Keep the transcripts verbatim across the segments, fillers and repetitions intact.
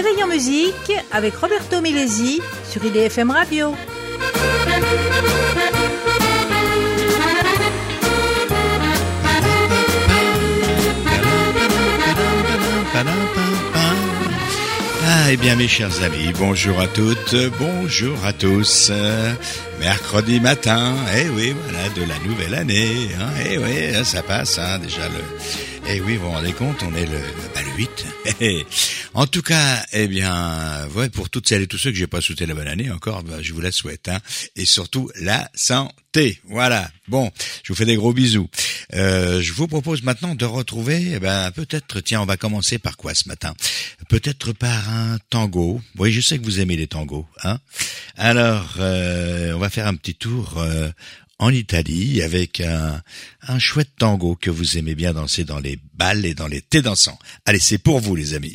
Réveil en musique avec Roberto Milesi sur I D F M Radio. Ah, eh bien, mes chers amis, bonjour à toutes, bonjour à tous. Euh, mercredi matin, eh oui, voilà, de la nouvelle année. Hein, eh oui, ça passe, hein, déjà le... Eh oui, vous vous rendez compte, on est le, bah, le huit. En tout cas, eh bien, ouais, pour toutes celles et tous ceux que j'ai pas souhaité la bonne année encore, bah, je vous la souhaite, hein, et surtout la santé. Voilà. Bon, je vous fais des gros bisous. Euh, je vous propose maintenant de retrouver, eh ben, peut-être, tiens, on va commencer par quoi ce matin? Peut-être par un tango. Oui, je sais que vous aimez les tangos, hein. Alors, euh, on va faire un petit tour euh, en Italie avec un, un chouette tango que vous aimez bien danser dans les bals et dans les thés dansants. Allez, c'est pour vous, les amis.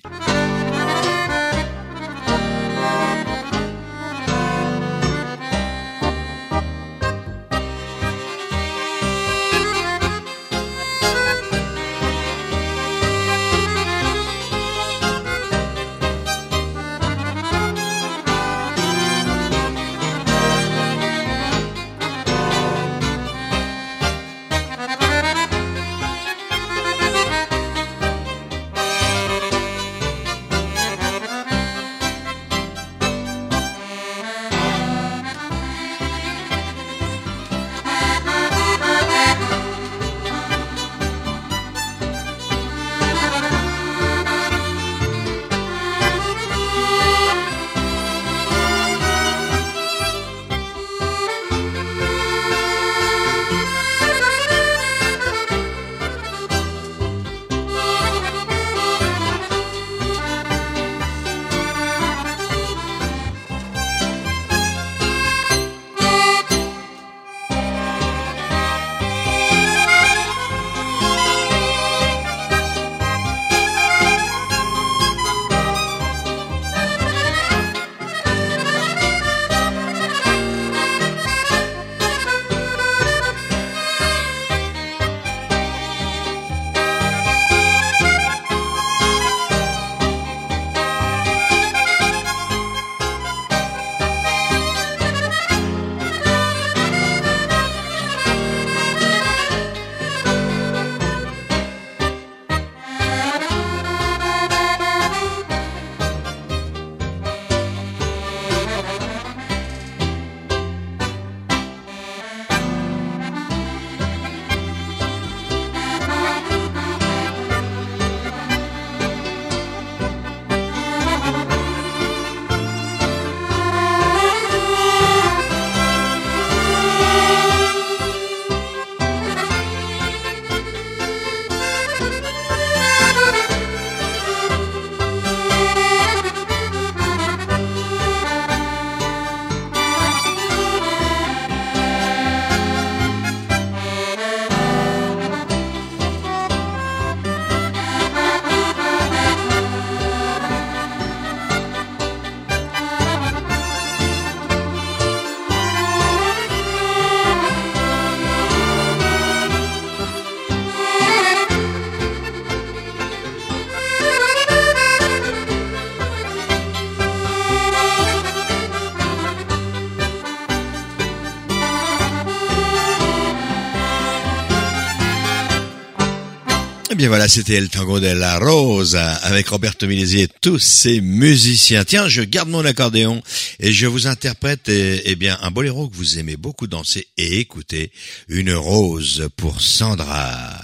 Eh bien voilà, c'était El Tango della Rosa avec Roberto Milesi et tous ses musiciens. Tiens, je garde mon accordéon et je vous interprète eh, eh bien un boléro que vous aimez beaucoup danser et écouter, Une rose pour Sandra.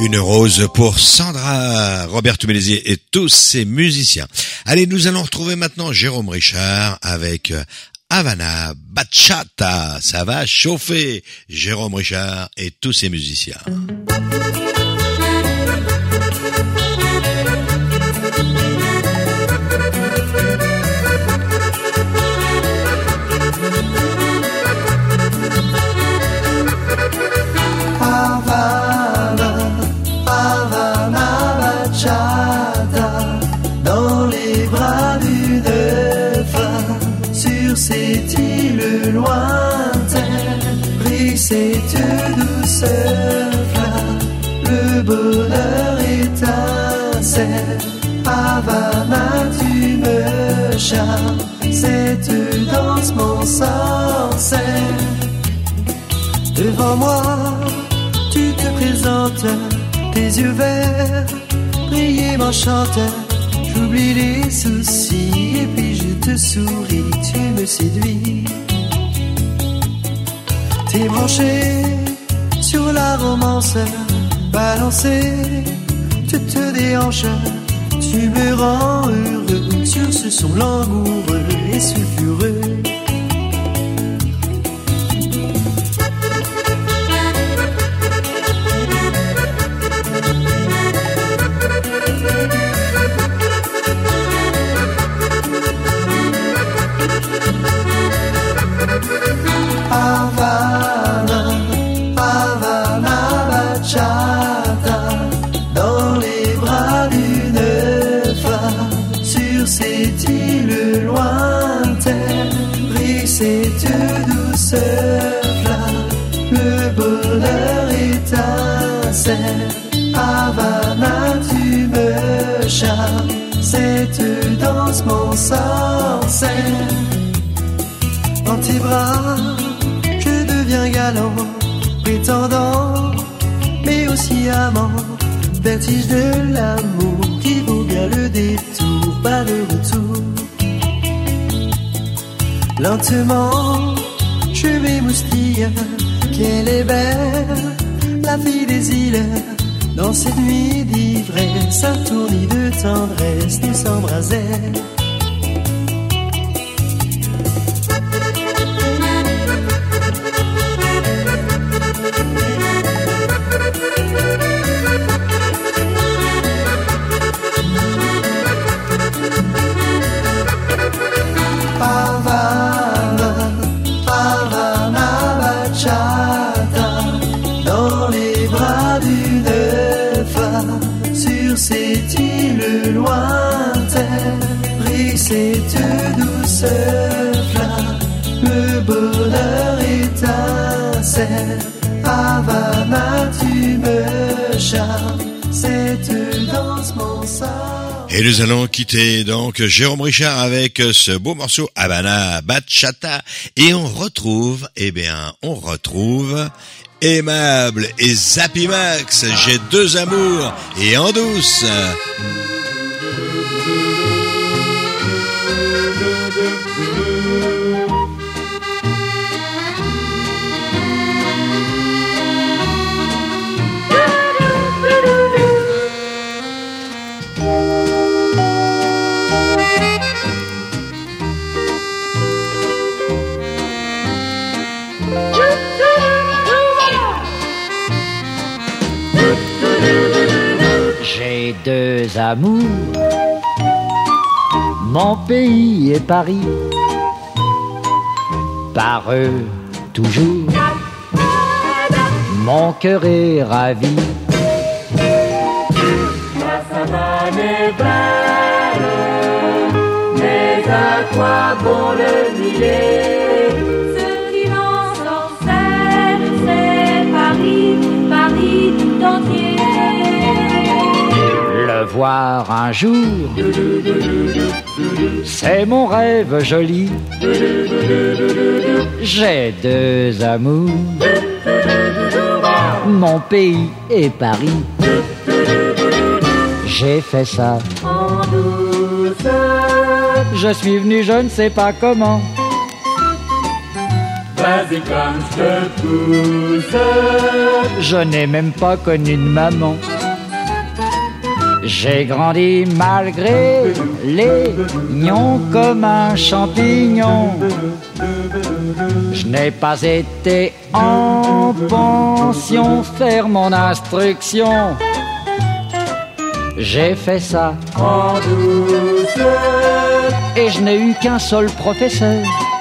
Une rose pour Sandra, Roberto Melesi et tous ses musiciens. Allez, nous allons retrouver maintenant Jérôme Richard avec Havana Bachata. Ça va chauffer. Jérôme Richard et tous ses musiciens. Havana, Havana Bachata, dans les bras d'une femme, sur cette île lointaine, brille cette douceur flamme, le bonheur étincelle. Havana, tu me charmes, cette danse m'ensorcelle. Devant moi, tu te présentes, tes yeux verts, brillent m'enchantent. J'oublie les soucis et puis je te souris, tu me séduis. T'es branché sur la romance, balancé toutes tes hanches. Tu me rends heureux sur ce son langoureux et sulfureux. Havana, Havana Bachata, dans les bras d'une femme, sur cette île lointaine, brille cette douceur flamme, le bonheur étincelle. Havana, tu me charmes, cette danse m'ensorcelle. Dans tes bras, je deviens galant, prétendant, mais aussi amant. Vertige de l'amour qui vaut bien le détour, pas le retour. Lentement, je m'émoustille, qu'elle est belle, la fille des îles. Dans cette nuit d'ivresse, entournie de tendresse, nous s'embrasait. Havana, Havana Bachata, dans les bras d'une femme, sur cette île lointaine, brille cette douceur flamme, le bonheur étincelle. Havana, tu me charmes, cette danse m'ensorcelle. Et nous allons quitter donc Jérôme Richard avec ce beau morceau Havana Bachata. Et on retrouve, eh bien, on retrouve Aimable et Zappy Max. J'ai deux amours et en douce. J'ai deux amours, mon pays et Paris. Par eux, toujours, mon cœur est ravi. La savane est belle, mais à quoi bon le nier? Ce qui l'ensorcelle, c'est Paris, Paris tout entier. Le voir un jour, c'est mon rêve joli. J'ai deux amours, mon pays et Paris. J'ai fait ça En douce, je suis venu je ne sais pas comment. vas-y comme je te pousse. Je n'ai même pas connu de maman. J'ai grandi malgré les lions comme un champignon. Je n'ai pas été en pension faire mon instruction. J'ai fait ça en douceur, et je n'ai eu qu'un seul professeur.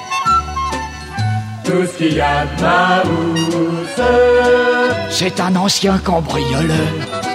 tout ce qu'il y a de ma housse, C'est un ancien cambrioleur.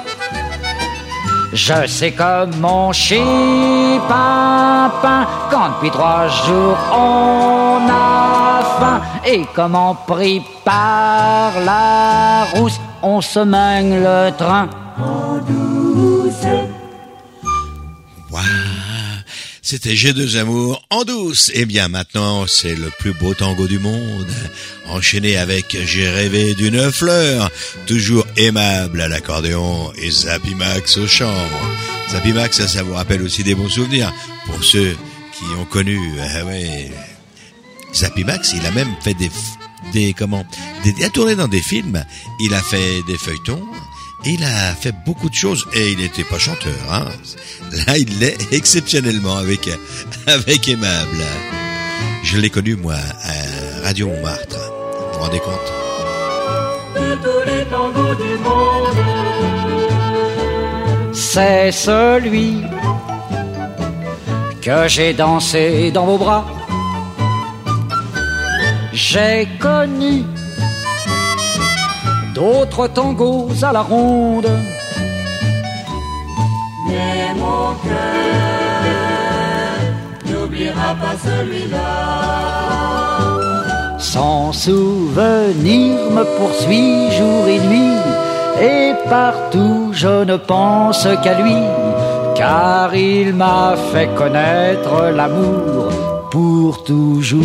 Je sais comment chie pimpin quand depuis trois jours on a faim, et comment pris par la rousse on se mène le train. en douce. Waouh, c'était J'ai deux amours en douce. Eh bien maintenant, c'est le plus beau tango du monde. Enchaîné avec J'ai rêvé d'une fleur, toujours aimable à l'accordéon et Zappy Max au chant. Zappy Max, ça, ça vous rappelle aussi des bons souvenirs pour ceux qui ont connu. Ah ouais. Zappy Max, il a même fait des des comment, des, il a tourné dans des films. Il a fait des feuilletons. Il a fait beaucoup de choses et il n'était pas chanteur, hein. Là, il l'est exceptionnellement avec, avec Aimable. Je l'ai connu, moi, à Radio Montmartre. Vous vous rendez compte? De tous les tangos du monde, C'est celui que j'ai dansé dans vos bras. J'ai connu d'autres tangos à la ronde, mais mon cœur n'oubliera pas celui-là. son souvenir me poursuit jour et nuit, et partout je ne pense qu'à lui, car il m'a fait connaître l'amour pour toujours.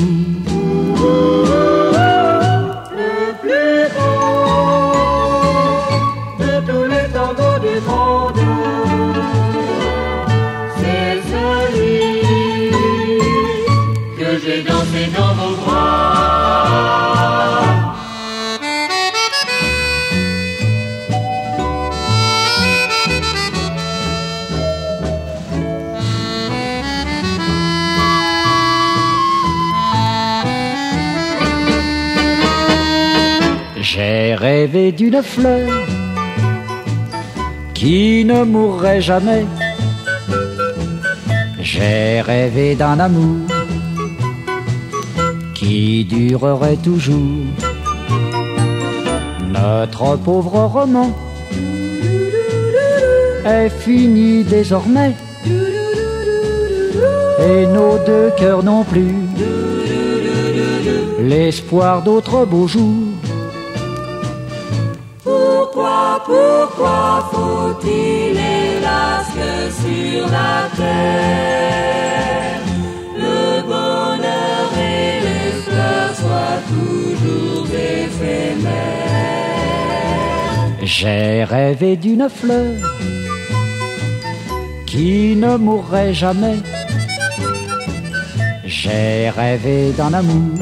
C'est celui que j'ai dansé dans vos bras. J'ai rêvé d'une fleur qui ne mourrait jamais. J'ai rêvé d'un amour qui durerait toujours. Notre pauvre roman est fini désormais, et nos deux cœurs non plus l'espoir d'autres beaux jours. Pourquoi, pourquoi faut-il hélas que sur la terre le bonheur et les fleurs soient toujours éphémères? J'ai rêvé d'une fleur qui ne mourrait jamais. J'ai rêvé d'un amour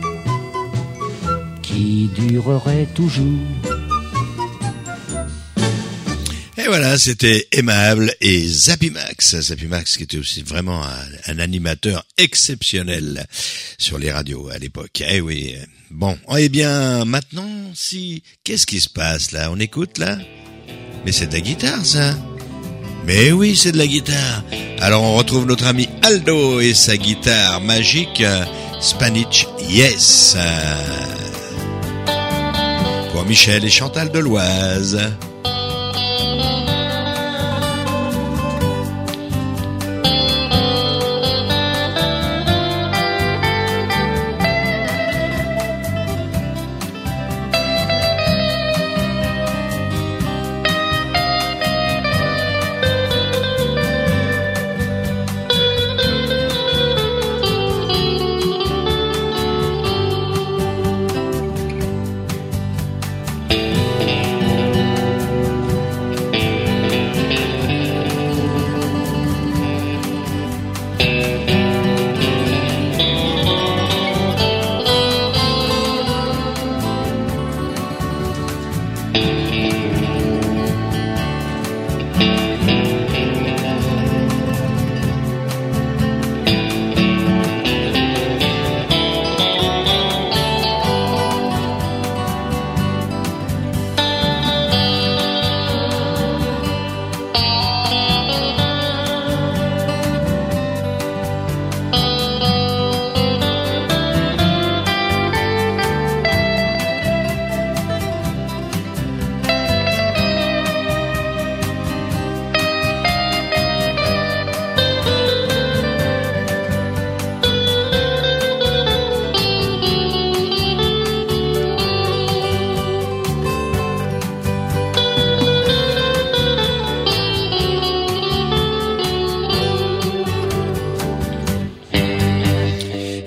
qui durerait toujours. Et voilà, c'était Aimable et Zappy Max. Zappy Max qui était aussi vraiment un, un animateur exceptionnel sur les radios à l'époque. Eh oui. Bon, eh bien, maintenant, si... Qu'est-ce qui se passe là? On écoute là? Mais c'est de la guitare, ça. Mais oui, c'est de la guitare. Alors on retrouve notre ami Aldo et sa guitare magique Spanish Yes. Pour Michel et Chantal Deloise.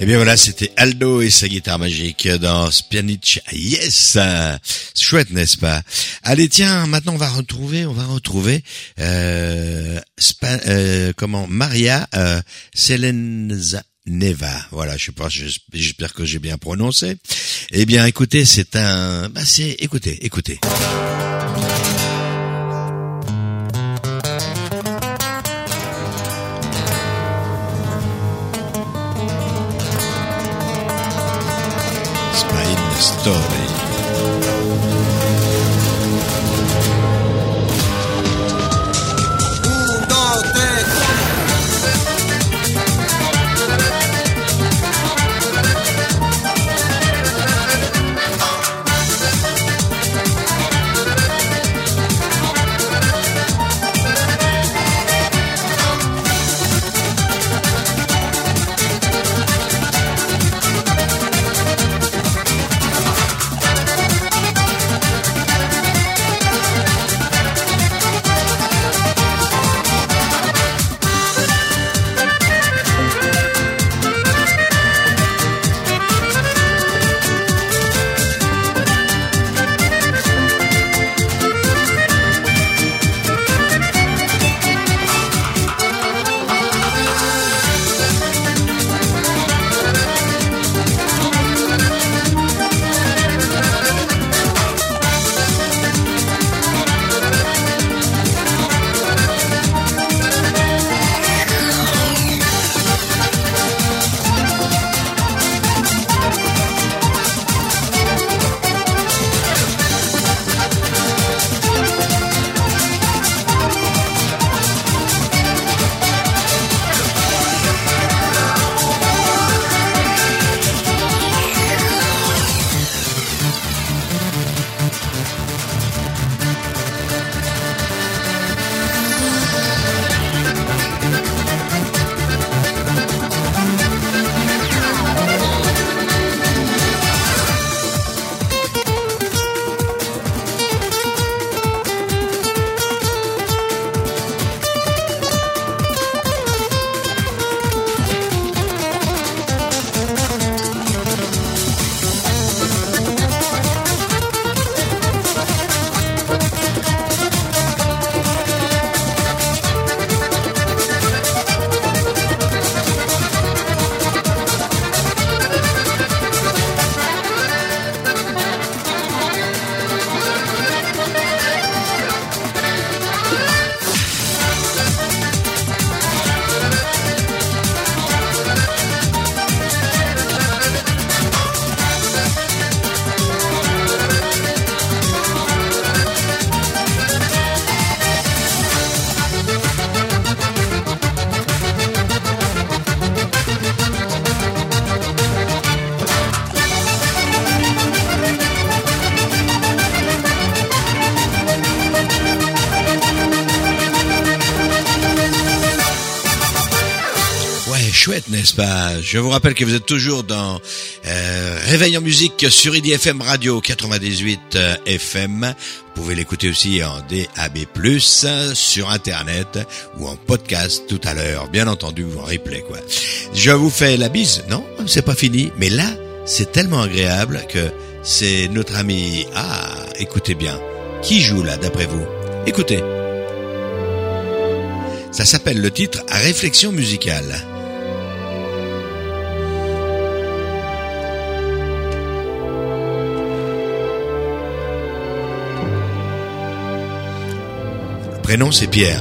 bien voilà, c'était Aldo et sa guitare magique dans Spianich Yes. Chouette, n'est-ce pas? Allez, tiens, maintenant on va retrouver, on va retrouver euh, Spa, euh comment Maria euh, Selenza-Neva. Voilà, je sais pas, j'espère que j'ai bien prononcé. Eh bien, écoutez, c'est un, bah c'est, écoutez, écoutez. Spine Story. Chouette, n'est-ce pas? Je vous rappelle que vous êtes toujours dans euh, Réveil en musique sur I D F M Radio quatre-vingt-dix-huit euh, F M. Vous pouvez l'écouter aussi en D A B plus, sur Internet ou en podcast tout à l'heure, bien entendu, ou en replay, quoi. Je vous fais la bise. Non, c'est pas fini, mais là, c'est tellement agréable que c'est notre ami... Ah, écoutez bien. Qui joue là, d'après vous? Écoutez. Ça s'appelle le titre « Réflexion musicale ». Prénom c'est Pierre.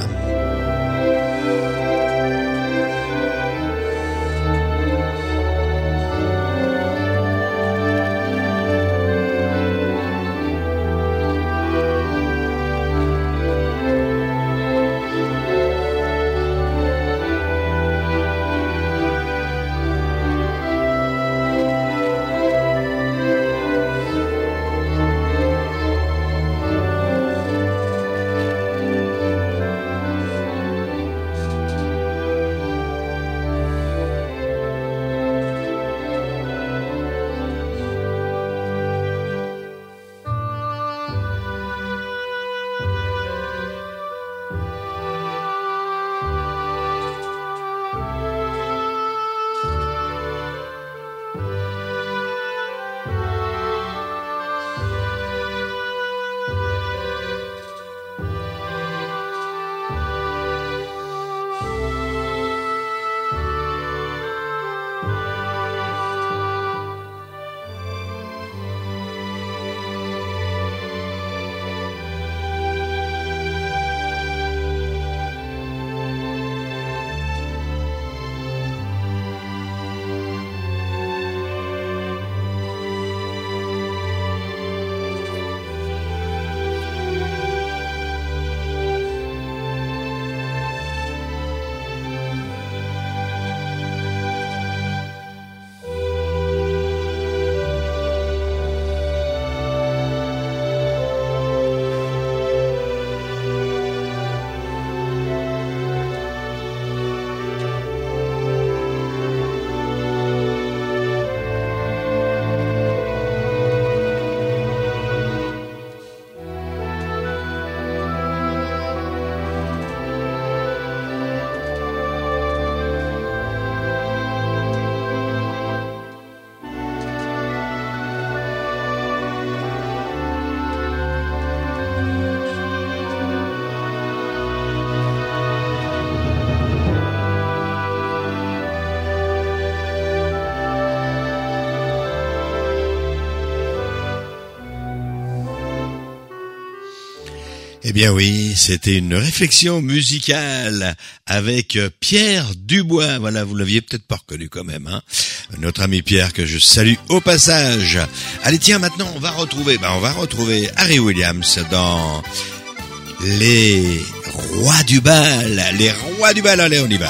Eh bien oui, c'était une réflexion musicale avec Pierre Dubois. Voilà, vous l'aviez peut-être pas reconnu quand même, hein. Notre ami Pierre que je salue au passage. Allez, tiens, maintenant on va retrouver, ben on va retrouver Harry Williams dans Les Rois du Bal. Les Rois du Bal, allez, on y va.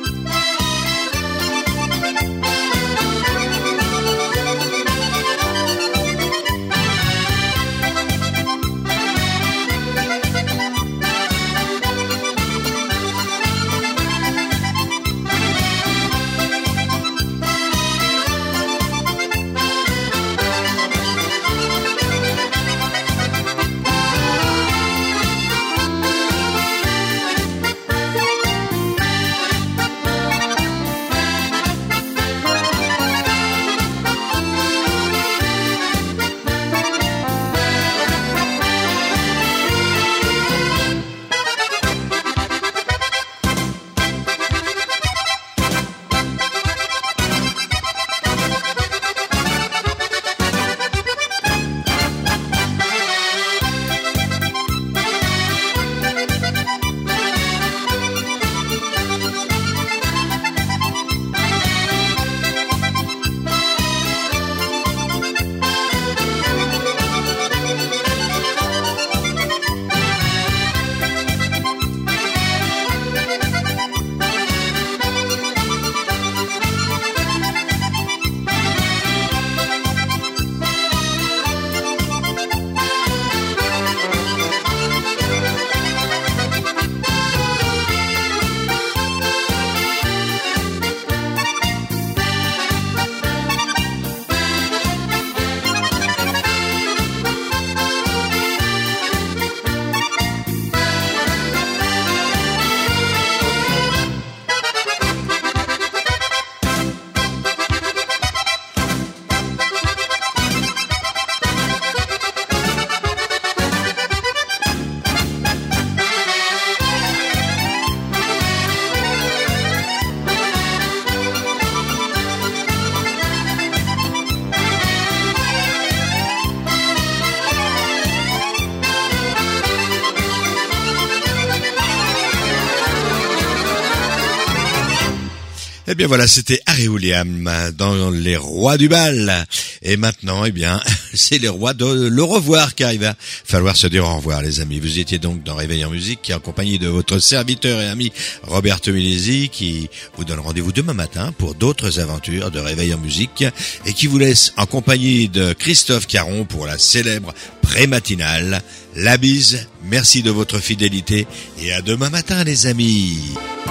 Eh bien voilà, c'était Harry Williams dans Les Rois du Bal. Et maintenant, eh bien, c'est les rois de le revoir car il va falloir se dire au revoir, les amis. Vous étiez donc dans Réveil en musique, qui est en compagnie de votre serviteur et ami Roberto Milesi, qui vous donne rendez-vous demain matin pour d'autres aventures de Réveil en musique et qui vous laisse en compagnie de Christophe Caron pour la célèbre pré-matinale. La bise, merci de votre fidélité et à demain matin, les amis.